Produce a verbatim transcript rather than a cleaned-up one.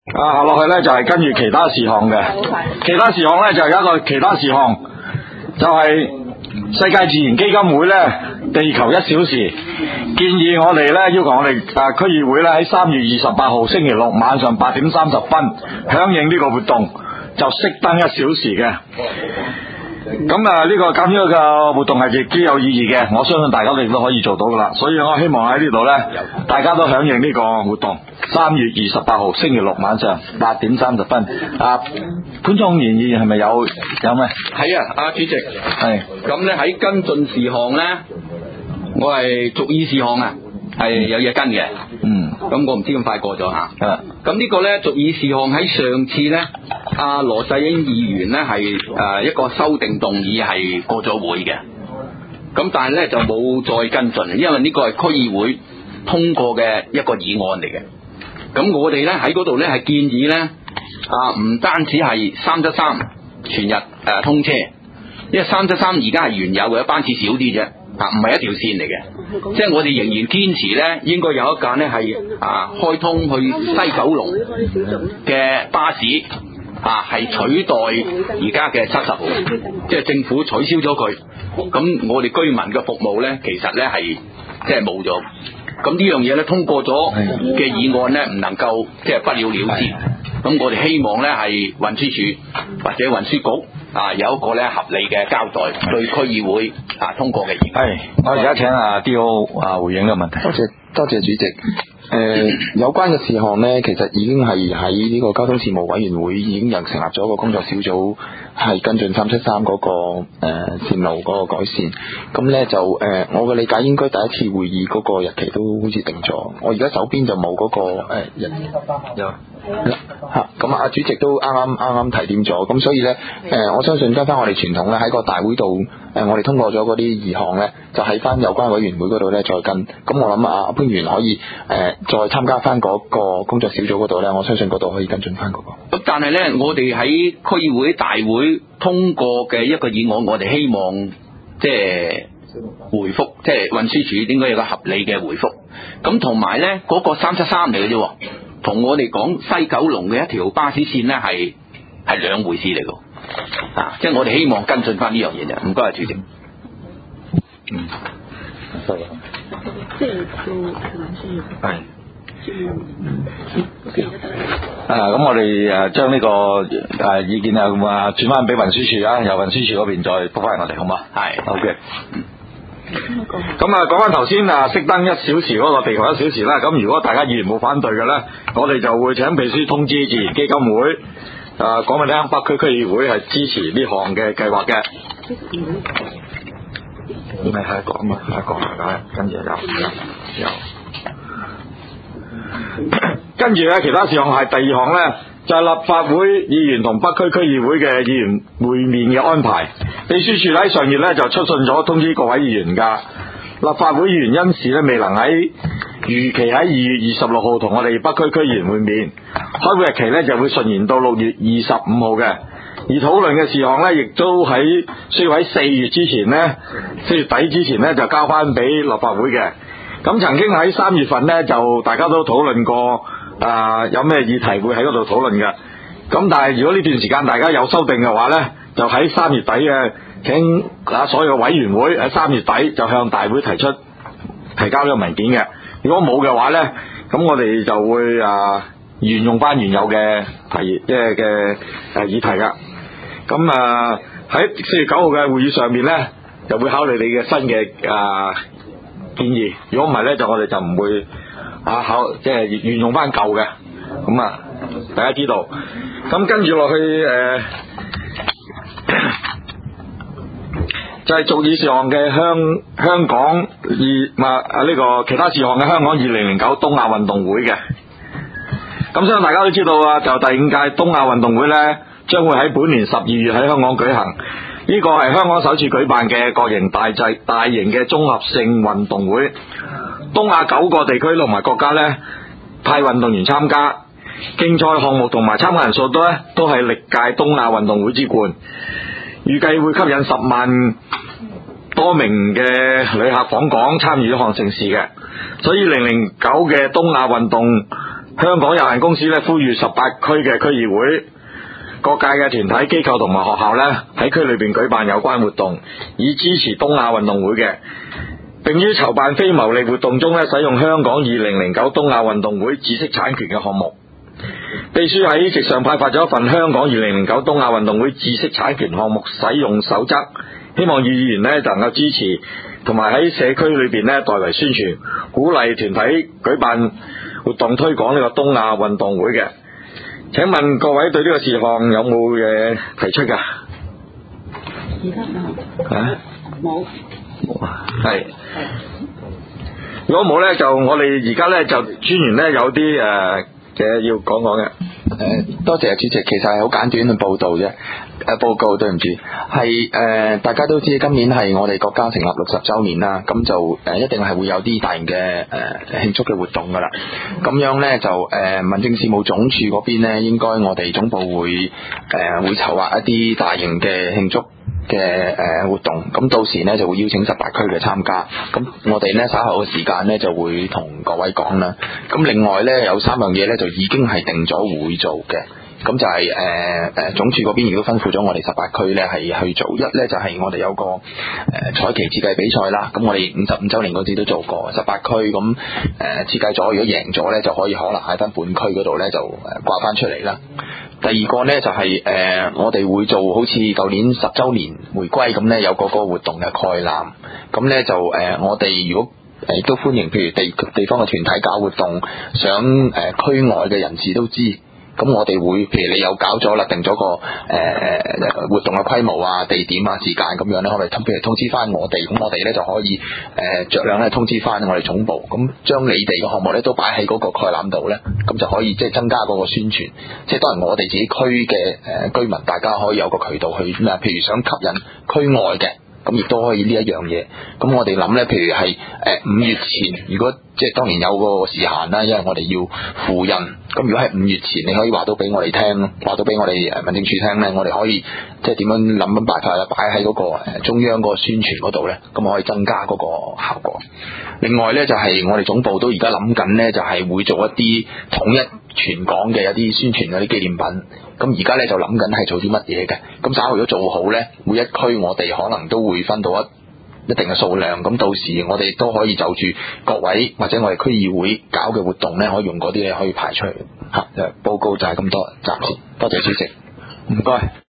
啊，落去咧就係跟住其他事項嘅，其他事項咧就有一個其他事項，就係、是、世界自然基金會咧地球一小時建議我哋咧要求我哋啊區議會咧喺三月二十八號星期六晚上八點三十分響應呢個活動，就熄燈一小時嘅。咁啊呢個咁樣嘅活動係亦幾有意義嘅，我相信大家亦都可以做到噶啦，所以我希望喺呢度咧大家都響應呢個活動。三月二十八號星期六晚上八點三十分，啊潘聰賢議員係咪有有咩？ 係啊，阿主席係。 咁咧喺跟進事項咧，我係逐議事項啊，係有嘢跟嘅。 嗯。 咁我唔知咁快過咗吓。 啊。 咁呢個咧逐議事項喺上次咧，阿羅世英議員咧係誒一個修訂動議係過咗會嘅。咁但係咧就冇再跟進，因為呢個係區議會通過嘅一個議案嚟嘅。咁我哋咧喺嗰度咧係建議咧啊，唔單止係三七三全日誒、呃、通車，因為三七三而家係原有嘅班次少啲啫，啊唔係一條線嚟嘅，即係我哋仍然堅持咧應該有一架咧係啊開通去西九龍嘅巴士啊，係取代而家嘅七十號，即係政府取消咗佢，咁我哋居民嘅服務咧其實咧係即係冇咗。咁呢樣嘢咧通過咗嘅議案咧，唔能夠即係不了了之。咁我哋希望咧係運輸署或者運輸局啊有一個咧合理嘅交代，對區議會啊通過嘅議案。 係，我而家請阿 D O 啊回應呢個問題。 多謝多謝主席。誒、呃，有關嘅事項呢，其實已經係喺呢個交通事務委員會已經有成立咗一個工作小組，係跟進三七三嗰個誒、呃、線路嗰個改善。咁呢就誒、呃，我嘅理解應該第一次會議嗰個日期都好似定咗。我而家手邊就冇嗰、那個誒日有嚇。咁啊，主席都啱啱啱啱提點咗。咁所以呢，誒、呃，我相信跟翻我哋傳統咧，喺個大會度誒、呃，我哋通過咗嗰啲議項呢，就喺翻有關委員會嗰度呢再跟。咁我諗啊，潘議員可以誒。呃再參加翻嗰個工作小組嗰度呢，我相信嗰度可以跟進翻嗰個。 咁但係呢，我哋喺區議會大會通過嘅一個議案，我哋希望即係回覆，即係運輸署應該有個合理嘅回覆。咁同埋呢，嗰、嗰個三七三嚟嘅啫，同我哋講西九龍嘅一條巴士線呢係係兩回事嚟嘅。啊，即係我哋希望跟進翻呢樣嘢啫。唔該，主席。 嗯。 即係做運輸係。啊，咁我哋誒將呢個誒意見啊咁啊轉翻俾運輸署啊，由運輸署嗰邊再覆翻我哋，好嘛？係 ，OK。咁啊，講翻頭先啊，熄燈一小時嗰個地球一小時啦。咁如果大家議員冇反對嘅咧，我哋就會請秘書通知自然基金會啊，講俾你聽，北區區議會係支持呢項嘅計劃嘅。唔係下一個啊嘛，下一個係跟住有有有。跟住咧，其他事項係第二項咧，就係、是、立法會議員同北區區議會嘅議員會面嘅安排。秘書處喺上月咧就出信咗通知各位議員噶，立法會議員因事咧未能喺預期喺二月二十六號同我哋北區區議員會面，開會日期咧就會順延到六月二十五號嘅。而討論嘅事項咧，亦都喺需要喺四月之前咧，四月底之前咧就交翻俾立法會嘅。咁曾經喺三月份咧，就大家都討論過，啊、呃、有咩議題會喺嗰度討論嘅。咁但係如果呢段時間大家有修訂嘅話咧，就喺三月底嘅請啊所有委員會喺三月底就向大會提出提交呢個文件嘅。如果冇嘅話咧，咁我哋就會啊沿用翻原有嘅提即係嘅誒議題噶。咁啊喺四月九號嘅會議上面咧，就會考慮你嘅新嘅啊建議。如果唔係咧，就我哋就唔會啊考即係沿用翻舊嘅。咁啊，大家知道。咁跟住落去誒、呃，就係、是、做議事項嘅香香港二啊呢個其他事項嘅香港二零零九東亞運動會嘅。咁相信大家都知道啊，就第五屆東亞運動會咧，將會喺本年十二月喺香港舉行。呢個係香港首次舉辦嘅國營大制大型嘅綜合性運動會。東亞九個地區同埋國家咧派運動員參加，競賽項目同埋參加人數都咧都係歷屆東亞運動會之冠。預計會吸引十萬多名嘅旅客訪港參與呢項盛事嘅。所以零零九嘅東亞運動香港有限公司咧呼籲十八區嘅區議會、各界嘅團體、機構同埋學校咧喺區裏邊舉辦有關活動，以支持東亞運動會嘅，並於籌辦非牟利活動中咧使用香港二零零九東亞運動會知識產權嘅項目。秘書喺席上派發咗一份香港二零零九東亞運動會知識產權項目使用守則，希望議員咧能夠支持，同埋喺社區裏邊咧代為宣傳，鼓勵團體舉辦活動推廣呢個東亞運動會嘅。請問各位對呢個事項有冇嘢提出㗎？ 其他冇啊？ 冇冇啊？係。如果冇咧，就我哋而家咧就專員咧有啲誒嘅要講講嘅。 誒，多謝主席，其實係好簡短嘅報道啫。誒，報告對唔住，係誒、呃，大家都知今年係我哋國家成立六十週年啦，咁就誒、呃、一定係會有啲大型嘅誒慶祝嘅活動噶啦。咁樣呢，就誒、呃、民政事務總署嗰邊呢，應該我哋總部會誒、呃、會籌劃一啲大型嘅慶祝嘅誒活動，咁到時呢就會邀請十八區嘅參加。咁我哋呢稍後嘅時間呢就會同各位講啦。咁另外呢，有三樣嘢呢就已經係定咗會做嘅。咁就係誒誒總署嗰邊亦都吩咐咗我哋十八區咧係去做。一咧就係、是、我哋有個誒、呃、彩旗設計比賽啦，咁我哋五十五週年嗰時都做過十八區，咁誒、呃、設計咗，如果贏咗咧就可以可能喺翻本區嗰度咧就誒掛翻出嚟啦。第二個咧就係、是、誒、呃、我哋會做好似舊年十週年回歸咁咧有個個活動嘅概覽，咁咧就誒、呃、我哋如果誒亦都歡迎譬如地地方嘅團體搞活動，想誒、呃、區外嘅人士都知。咁我哋會，譬如你有搞咗啦，定咗個誒誒、呃、活動嘅規模啊、地點啊、時間咁樣咧，可唔可以譬如通知翻我哋？咁我哋咧就可以誒著量咧通知翻我哋總部，咁將你哋嘅項目咧都擺喺嗰個概覽度咧，咁就可以即係增加嗰個宣傳。即係當然我哋自己區嘅誒居民，大家可以有個渠道去咩？譬如想吸引區外嘅。咁亦都可以呢一樣嘢，咁我哋諗呢，譬如係誒五月前，如果即係當然有個時限啦，因為我哋要付印。咁如果係五月前，你可以話到俾我哋聽，話到俾我哋誒民政處聽呢，我哋可以即係點樣諗緊辦法啦，擺喺嗰個誒中央嗰個宣傳嗰度呢，咁可以增加嗰個效果。另外呢，就係、是、我哋總部都而家諗緊呢，就係、是、會做一啲統一全港嘅一啲宣傳嗰啲紀念品。咁而家咧就諗緊係做啲乜嘢嘅，咁稍後如果做好咧，每一區我哋可能都會分到一一定嘅數量，咁到時我哋都可以就住各位或者我哋區議會搞嘅活動咧，可以用嗰啲咧可以排出去嚇。誒，報告就係咁多，暫時多謝主席，唔該。